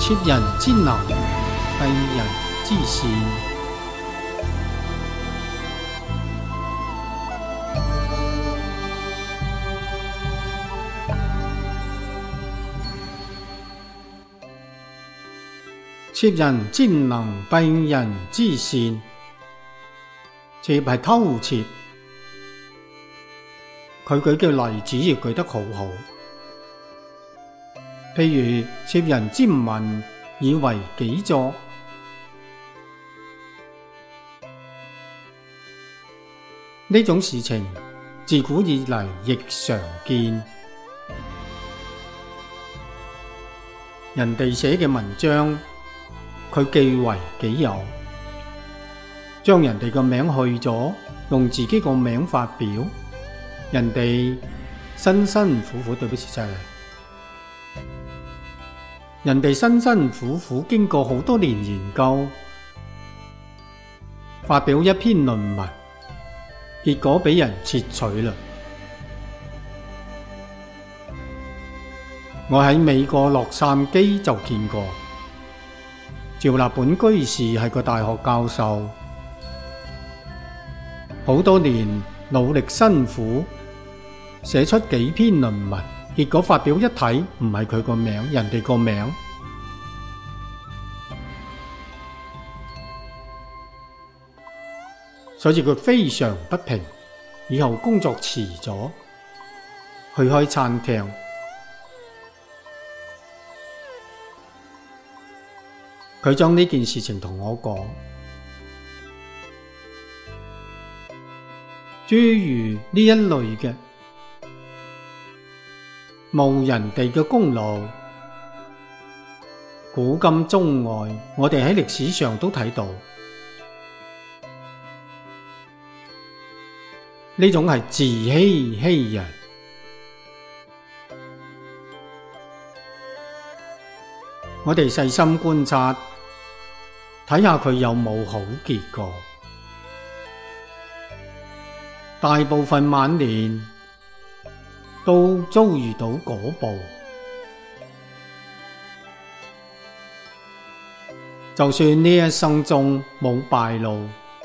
攝人之能，蔽人之善。攝人之能，蔽人之善。攝係偷竊，佢舉嘅例子亦舉得好好。譬如攝人之民，以為己作。呢種事情自古以嚟亦常見。人哋寫嘅文章，佢記為己有，將人哋個名去咗，用自己個名發表，人哋辛辛苦苦，對不起真係，人哋辛辛苦苦經過好多年研究，發表一篇論文，結果俾人竊取啦。我喺美國洛杉磯就見過，趙立本居士係個大學教授，好多年努力辛苦，寫出幾篇論文，結果發表一睇唔係佢個名，人哋個名。所以佢非常不平，以後工作辭咗，去開餐廳。佢將呢件事情同我講，諸如呢一類嘅冒人哋嘅功勞，古今中外，我哋喺歷史上都睇到，呢種係自欺欺人。我哋細心觀察，睇下佢有冇好結果。大部分晚年都遭遇到嗰報。就算呢一生中冇敗露，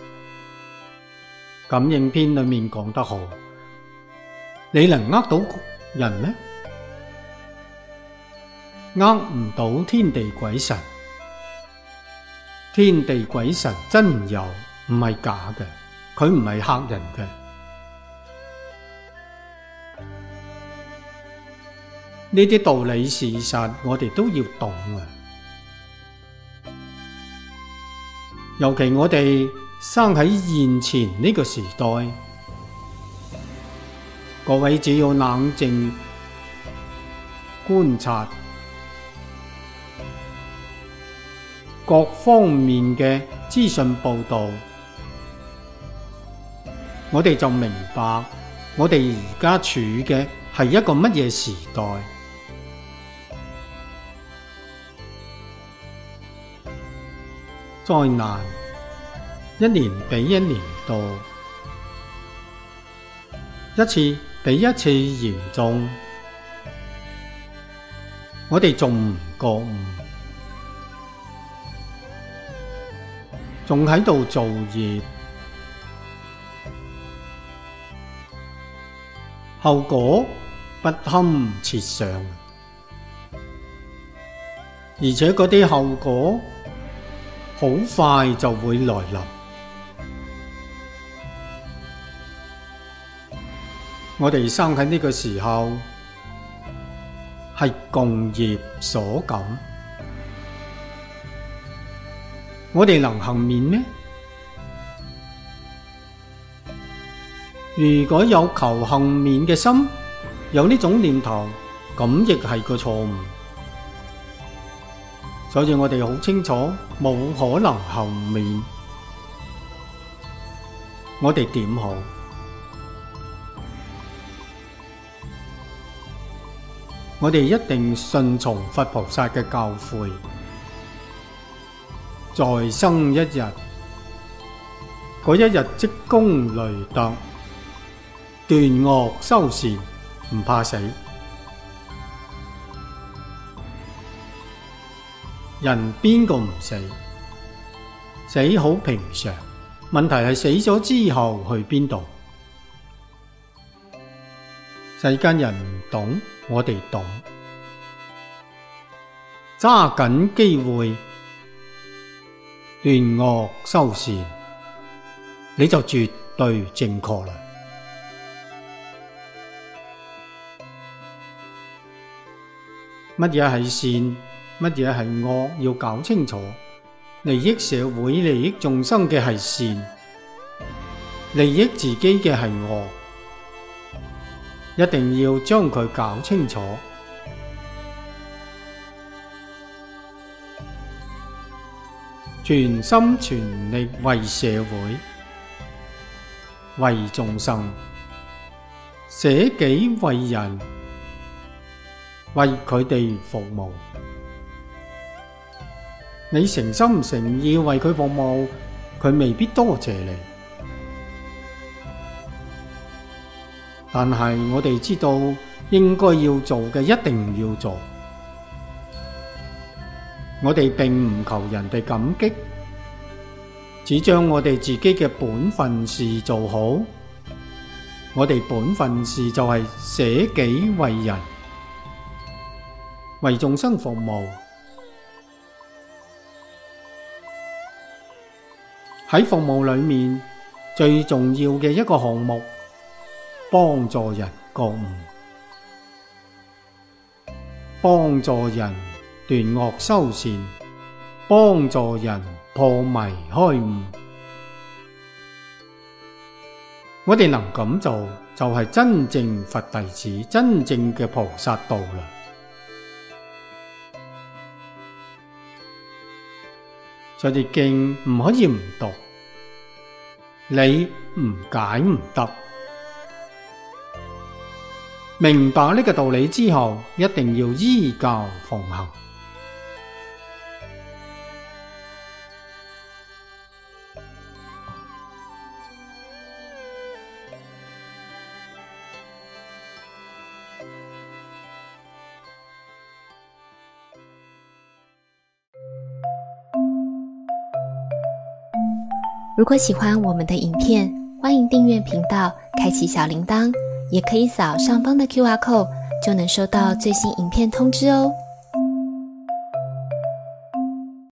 感應篇裏面講得好，你能呃到人咩？呃唔到天地鬼神，天地鬼神真有，唔係假嘅，佢唔係嚇人嘅。呢啲道理事實，我哋都要懂啊！尤其我哋生喺現前呢個時代，各位只要冷靜觀察各方面嘅資訊報道，我哋就明白我哋而家處嘅係一個乜嘢時代。災難一年比一年多，一次比一次嚴重，我哋仲唔覺悟，仲喺度造業，後果不堪設想，而且嗰啲後果好快就會來臨。我哋生喺呢個時候係共業所感，我哋能幸免咩？如果有求幸免嘅心，有呢種念頭，咁亦係個錯誤。所以我哋好清楚，冇可能幸免。我哋點好？我哋一定順從佛菩薩嘅教誨，再生一日，嗰一日積功累德，斷惡修善，唔怕死。 人邊個唔死？死好平常，問題係死咗之後去邊度？世間人唔懂，我哋懂。揸緊機會，斷惡修善，你就絕對正確啦。乜嘢係善，乜嘢係惡，要搞清楚。利益社會、利益眾生嘅係善，利益自己嘅係惡，一定要將佢搞清楚。全心全力為社會、為眾生，捨己為人，為佢哋服務。你誠心誠意為佢服務，佢未必多謝你。但係我哋知道應該要做嘅一定要做。我哋並唔求人哋感激，只將我哋自己嘅本分事做好。我哋本分事就係捨己為人，為眾生服務。喺服務裏面，最重要嘅一個項目，幫助人覺悟，幫助人斷惡修善，幫助人破迷開悟。我哋能咁做，就係真正佛弟子，真正嘅菩薩道啦。所以經唔可以唔讀，理唔解唔得。明白呢個道理之後，一定要依教奉行。 如果喜欢我们的影片，欢迎订阅频道，开启小铃铛，也可以扫上方的 QR code，就能收到最新影片通知哦。